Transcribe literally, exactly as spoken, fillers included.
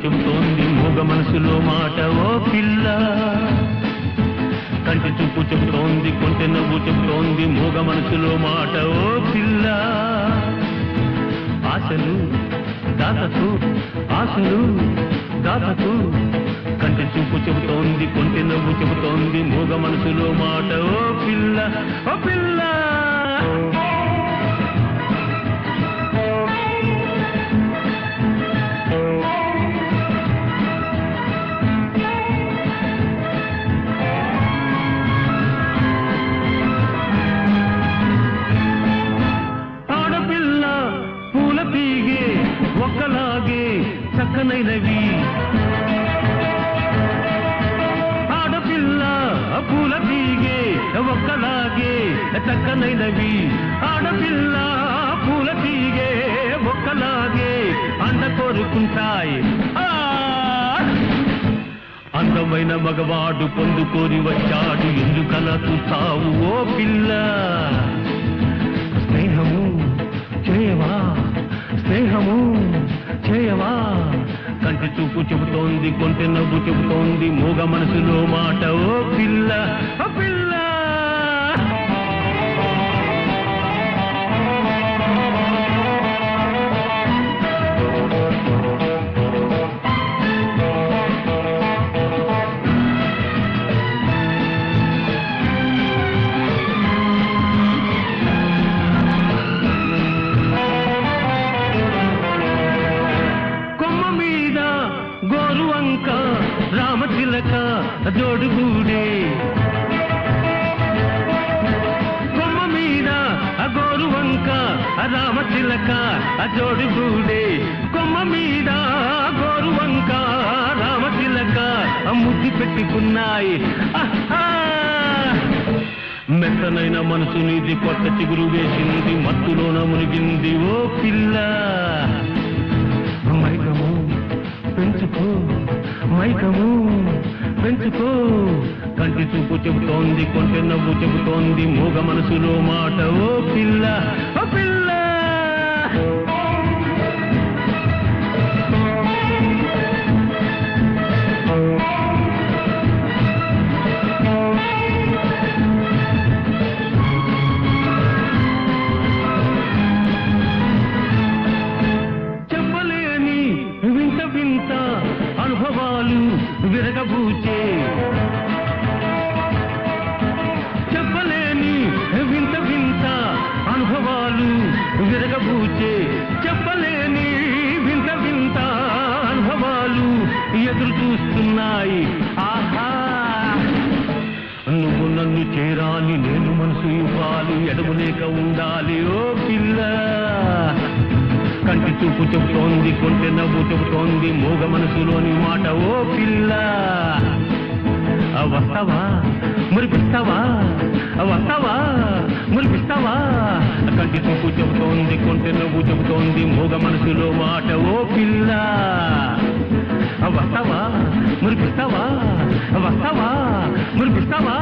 చెబుతోంది మూగ మనసులో మాట ఓ పిల్ల. కంటి చూపు చెబుతోంది కొంటె నవ్వు చెబుతోంది మూగ మనసులో మాట ఓ పిల్ల. ఆశలు దాతకు ఆశలు దాతకు కంటి చూపు చెబుతోంది కొంటె నవ్వు చెబుతోంది మూగ మనసులో మాట ఓ పిల్ల ఓ పిల్ల. ఒక్కలాగే చక్కనైనవి ఆడపిల్ల పూల తీగే ఒక్కలాగే చక్కనైనవి ఆడపిల్ల పూల తీగే ఒక్కలాగే అండ కోరుకుంటాయి. అందమైన మగవాడు పొందుకోరి వచ్చాడు ఎందుకలా చూస్తావు ఓ పిల్ల. స్నేహము చేయవా స్నేహము చేయవా కంటి చూపు చెబుతోంది కొంటె నవ్వు చెబుతోంది మూగ మనసులో మాట ఓ పిల్ల ఓ పిల్ల. గోరువంక రామచిలక జోడుగూడే కొమ్మ మీద గోరువంక రామచిలక జోడుగూడే కొమ్మ మీద గోరువంక రామచిలక ముద్దు పెట్టుకున్నాయి. మెత్తనైన మనసు నీది కొత్త చిగురు వేసింది మత్తులోన మునిగింది ఓ పిల్ల. మైకము పెంచుకో మైకము పెంచుకో కంటి చూపు చెబుతోంది కొంటె నవ్వు చెబుతోంది మూగ మనసులో మాట ఓ పిల్ల ఓ పిల్ల. అనుభవాలు విరగబూచే చెప్పలేని వింత వింత అనుభవాలు విరగబూచే చెప్పలేని వింత వింత అనుభవాలు ఎదురు చూస్తున్నాయి. ఆహా నువ్వు నన్ను చేరాలి నేను మనసు ఇవ్వాలి ఎడమలేక ఉండాలి ఓ పిల్ల. కంటి చూపు చెబుతోంది కొంటె నవ్వు చెబుతోంది మూగ మనసులోని మాట ఓ పిల్ల. వస్తావా మురిపిస్తావా వస్తావా మురిపిస్తావా కంటి చూపు చెబుతోంది కొంటె నవ్వు చెబుతోంది మూగ మనసులో మాట ఓ పిల్ల. వస్తావా మురిపిస్తావా వస్తావా మురిపిస్తావా